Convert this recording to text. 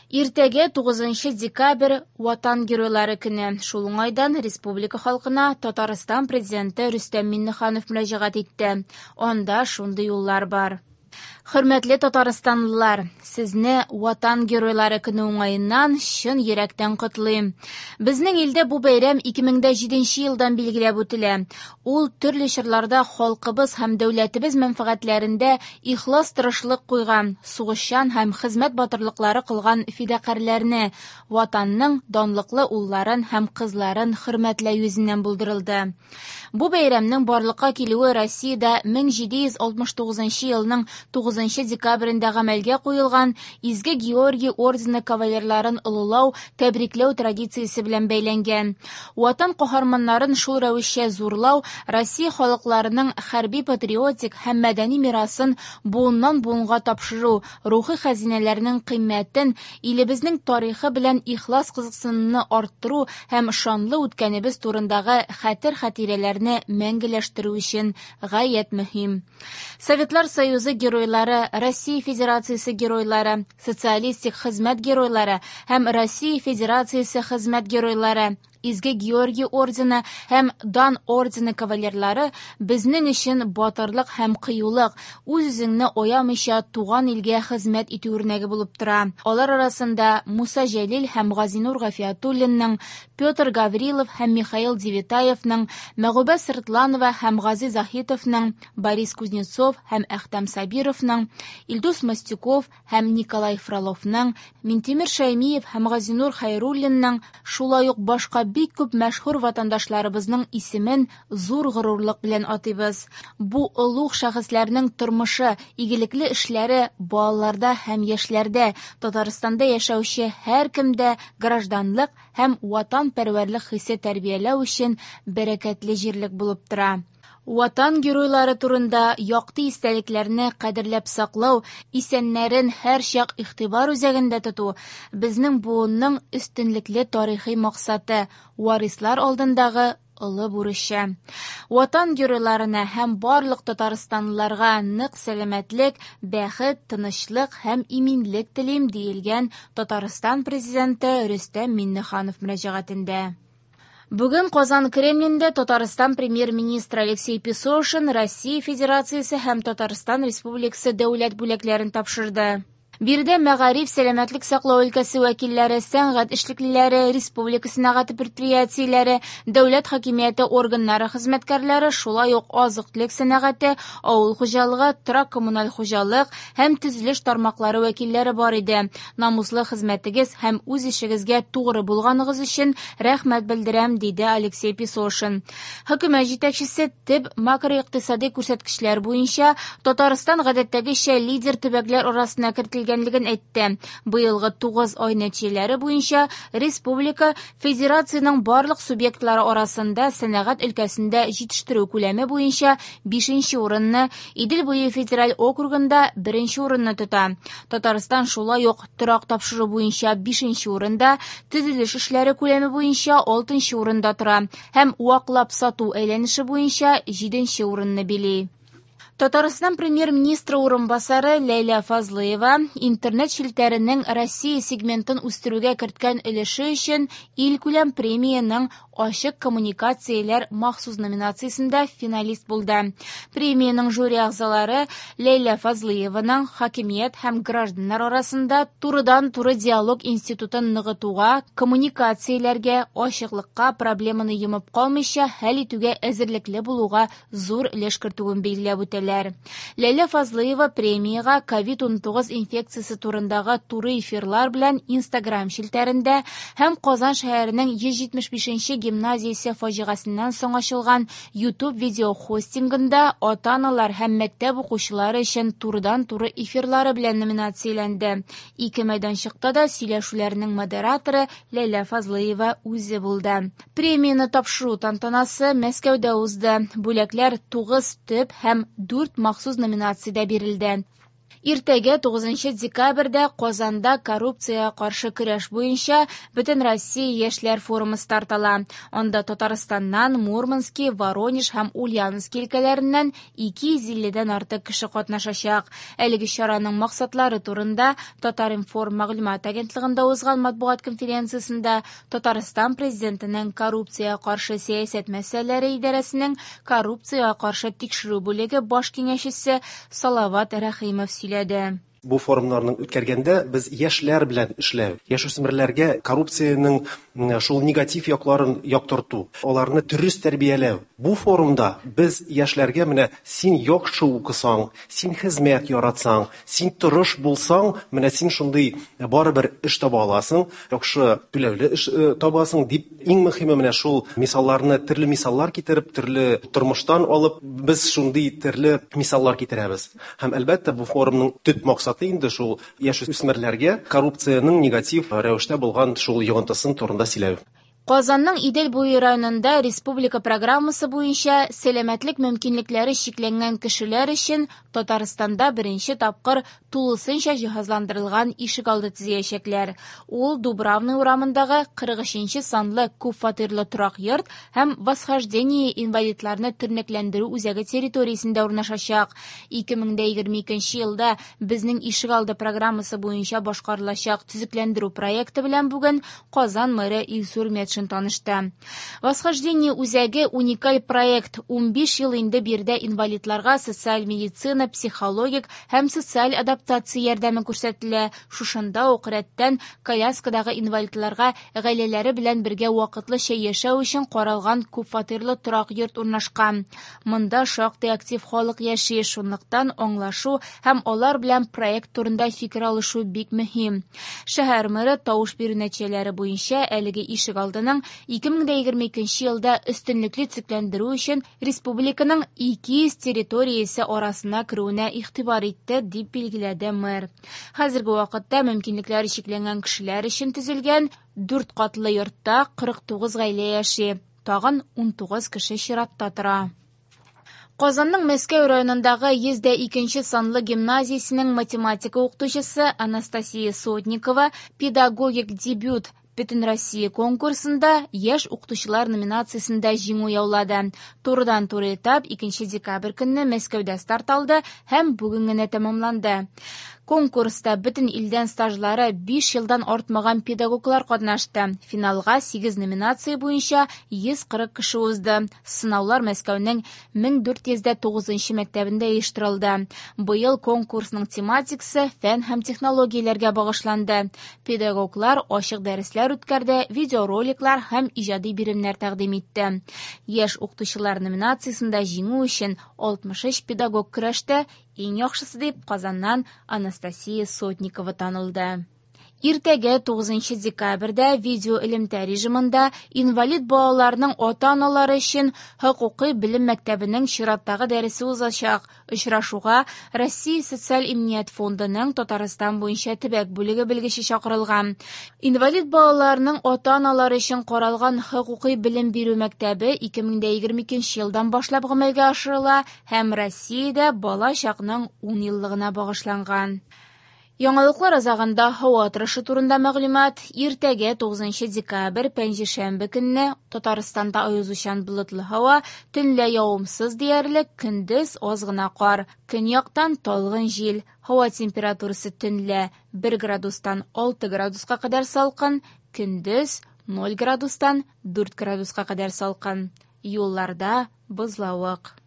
Иртәгә 9 декабрь Ватан геройлары көне. Шул уңайдан республика халкына Татарстан президенты Рөстәм Миңнеханов мөрәҗәгать итте. Анда шундый юллар бар. Хөрмәтле татарстанлылар, сезне Ватан геройлары көне уңаеннан чын йөрәктән котлыйм. Безнең илдә бу бәйрәм 2007 елдан билгеләп үтелә. Ул төрле чорларда халкыбыз һәм дәүләтебез мәнфәгатьләрендә ихлас тырышлык куйган, сугышчан һәм хезмәт батырлыклары кылган фидакарьләрне, ватанның данлыклы улларын һәм кызларын хөрмәтләү үзеннән булдырылды. Бу бәйрәмнең барлыкка килүе Россиядә 1769 елның 9 декабрендә гамәлгә куелган Изге Георгий ордены кавалерларын олылау, тәбрикләү традициясе белән бәйләнгән. Ватан каһарманнарын шул рәвешчә зурлау Россия халыкларының хәрби-патриотик һәм мәдәни мирасын буыннан буынга тапшыру, рухи хәзинәләрнең кыйммәтен, илебезнең тарихы белән ихлас кызыксынуны арттыру һәм шанлы үткәнебез турындагы хәтер-хатирәләрне мәңгеләштерү өчен гаять мөһим. Советлар Союзы геройлары, Россия Федерациясе геройлары, социалистик хезмәт геройлары һәм Россия Федерациясе хезмәт геройлары, Изге Георгий ордены һәм Дан ордены кавалерлары безнең өчен батырлык һәм кыюлык, үз-үзеңне аямыйча туган илгә хезмәт итү үрнәге булып тора. Алар арасында Муса Җәлил һәм Газинур Гафиятуллинның, Петр Гаврилов һәм Михаил Девитаевның, Мәгъүбә Сыртланова һәм Гази Заһитовның, Борис Кузнецов һәм Әхтәм Сабировның, Илдус Мастюков һәм Николай Фроловның, Минтимер Шәймиев һәм Газинур Хайруллинның, шулай ук башка бик күп мәшһүр ватандашларыбызның исемен зур горурлык белән атыйбыз. Бу олуг шәхесләрнең тормышы, игелекле эшләре балаларда һәм яшьләрдә, Татарстанда яшәүче һәркемдә гражданлык һәм ватанпәрвәрлек хисе тәрбияләү өчен бәрәкәтле җирлек булып тора. Ватан геройлары турында якты истәлекләрне кадерләп саклау, исәннәрен һәр чак игътибар үзәгендә тоту безнең буынның өстенлекле тарихи максаты, варислар алдындагы олы бурычы. Ватан геройларына һәм барлык татарстанлыларга нык сәламәтлек, бәхет, тынычлык һәм иминлек телим диелгән Татарстан президенты Рөстәм Миңнеханов мөрәҗәгатендә. Бүген Казан Кремлендә Татарстан премьер-министры Алексей Песошин Россия Федерациясе һәм Татарстан Республикасы дәүләт бүләкләрен тапшырды. Бирдә мәгариф, сәламәтлек саклау өлкәсе вәкилләре, сәнгать эшлеклеләре, республика сәнәгать предприятиеләре, дәүләт хакимияте органнары хезмәткәрләре, шулай ук азык-төлек сәнәгате, авыл хуҗалыгы, торак-коммуналь хуҗалык һәм төзелеш тармаклары вәкилләре бар иде. Намуслы хезмәтегез һәм үз ишегезгә тугры булганыгыз өчен рәхмәт белдерәм, диде Алексей Песошин. Хөкүмәт җитәкчесе төп макроикътисади күрсәткечләр буенча Татарстан гадәттәгечә лидер төбәкләр арасына кертелгәнлеген әйтте. Быелгы 9 ай нәтиҗәләре буенча республика федерациянең барлык субъектлары арасында сәнәгать өлкәсендә җитештерү күләме буенча 5нче урынны, Идел буе федераль округында 1нче урынны тота. Татарстан шулай ук торак тапшыру буенча 5нче урында, төзелеш эшләре күләме буенча 6нчы урында тора һәм ваклап сату әйләнеше буенча 7нче урынны били. Татарстан премьер-министры урынбасары Ләйлә Фазлыева интернет шелтәренең Россия сегментын үстерүгә керткән өлеше өчен илкүләм премияның ачык коммуникацияләр махсус номинациясендә финалист булды. Премияның жюри әгъзалары Ләйлә Фазлыеваның хакимият һәм гражданнар арасында турыдан-туры диалог институтын ныгытуга, коммуникацияләргә, ачыклыкка, проблеманы йомып калмыйча хәл итүгә әзерлекле булуга зур өлеш кертүен билгеләп үтәләр. Ләйлә Фазлыева премияга COVID-19 инфекциясе турындагы туры эфирлар белән Instagram шелтәрендә һәм Казан шәһәренең 175-нче гимназиясе фаҗигасеннән соң ачылган YouTube видеохостингында ата-аналар һәм мәктәп укучылары өчен турыдан-туры эфирлары белән номинацияләнде. Ике мәйданчыкта да сөйләшүләрнең модераторы Ләйлә Фазлыева үзе булды. Премияны тапшыру тантанасы Мәскәүдә узды. Бүләкләр 9 төп һәм 4 махсус номинациядә бирелде. Иртәгә 9 декабрьдә Казанда коррупция каршы көрәш буенча Бөтен Россия яшьләр форумы стартала. Анда Татарстаннан, Мурманский, Воронеж һәм Ульяновск өлкәләреннән 250дән артык кеше катнашачак. Әлеге чараның максатлары турында Татар-информ мәгълүмат агентлыгында узган матбугат конференциясендә Татарстан президентының коррупция каршы сәясәт мәсьәләләре идарәсенең коррупция каршы тикшерү бүлеге баш киңәшчесе Салават Рәхимов сөйләде. Бу форумнарның үткәргәндә без яшьләр белән эшләү, яшүсмерләргә коррупциянең шул негатив якларын яктырту, аларны дөрес тәрбияләү. Бу форумда без яшьләргә менә син яхшы укысаң, син хезмәт яратсаң, син тырыш булсаң, менә син шундый барыбер эш таба аласың, яхшы түләүле эш табасың дип, иң мөһиме менә шул мисалларны, төрле мисаллар китереп, төрле тормыштан алып, без шундый төрле мисаллар китерәбез. Һәм әлбәттә бу форумның төп максаты инде шул яшүсмерләргә коррупциянең негатив рәвештә булган шул йогынтысын турында сөйләү. Казанның Идел буе районында республика программасы буенча сәламәтлек мөмкинлекләре чикләнгән кешеләр өчен Татарстанда беренче тапкыр тулысынча җиһазландырылган ишегалды төзәячәкләр. Ул Дубравный урамындагы 43 санлы күп фатирлы торак йорт һәм восхождение инвалидларны тернәкләндерү үзәге территориясендә урнашачак. 2022 елда безнең ишегалды программасы буенча башкарылачак төзекләндерү проекты белән бүген Казан мэры Илсур Метшин танышты. Восхождение үзәге уникаль проект. 15 ел инде бирдә инвалидларга социаль медицина, психологик һәм социаль адаптация ярдәме күрсәтелә. Шушында ук рәттән коляскадагы инвалидларга гаиләләре белән бергә вакытлыча яшәү өчен каралган күп фатирлы торак йорт урнашкан. Монда шактый актив халык яши, шунлыктан аңлашу һәм алар белән проект турында фикер алышу бик мөһим. Шәһәр мэры тавыш бирү нәтиҗәләре буенча әлеге ишегалдының 2022 елда өстенлекле төзекләндерү өчен республиканың 200 территориясе арасына керүенә игътибар итте дип билгеләде мэр. Хәзерге вакытта мөмкинлекләре чикләнгән кешеләр өчен төзелгән 4 катлы йортта 49 гаилә яши. Тагын 19 кеше чиратта тора. Казанның Мәскәү районындагы 102 санлы гимназиясенең математика укытучысы Анастасия Сотникова педагогик дебют Бөтен Россия конкурсында яшь укытучылар номинациясендә җиңү яулады. Турыдан-туры этап 2 декабрь көнне Мәскәүдә старт алды һәм бүген генә тәмамланды. Конкурста бөтен илдән стажлары 5 елдан артмаган педагоглар катнашты. Финалга 8 номинация буенча 140 кеше узды. Сынаулар Мәскәүнең 1409 мәктәбендә оештырылды. Быел конкурсның тематикасы фән һәм технологияләргә багышланды. Педагоглар ачык дәресләр үткәрде, видеороликлар һәм иҗади биремнәр тәкъдим итте. Яшь укытучылар номинациясендә җиңү өчен 63 педагог көрәштә. Иң яхшысы дип Казаннан Анастасия Сотникова танылды. Иртәгә 9 декабрьдә видео элемтә режимында инвалид балаларның ата-аналары өчен хокукый белем мәктәбенең чираттагы дәресе узачак. Очрашуга Россия социаль имният фондының Татарстан буенча төбәк бүлеге белгече чакырылган. Инвалид балаларның ата-аналары өчен каралган хокукый белем бирү мәктәбе 2022 елдан башлап гамәлгә ашырыла һәм Россиядә бала чакның 10 еллыгына багышланган. Яңалыклар азагында һава торышы турында мәгълүмат. Иртәгә 9 декабрь пәнҗешәмбе көнне Татарстанда аязучан болытлы һава, төнлә явымсыз диярлек, көндез аз гына кар. Көньяктан талгын җил. Һава температурасы төнлә 1 градустан 6 градуска кадәр салкын, көндез 0 градустан 4 градуска кадәр салкын. Юлларда бозлавык.